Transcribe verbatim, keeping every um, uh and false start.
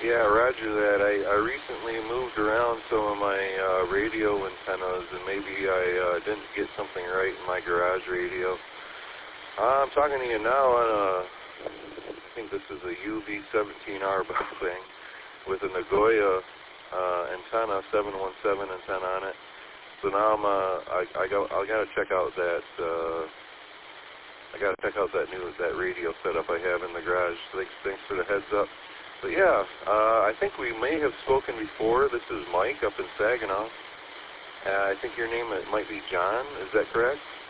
Yeah, roger that. I, I recently moved around some of my uh, radio antennas, and maybe I uh, didn't get something right in my garage radio. Uh, I'm talking to you now on a, I think this is a U V seventeen R thing with a Nagoya uh, antenna, seven one seven antenna on it. So now I'm, uh, I, I go, I gotta check out that, uh, I gotta check out that new, that radio setup I have in the garage. Thanks, thanks for the heads up. But yeah, uh, I think we may have spoken before. This is Mike up in Saginaw. Uh, I think your name might be John. Is that correct?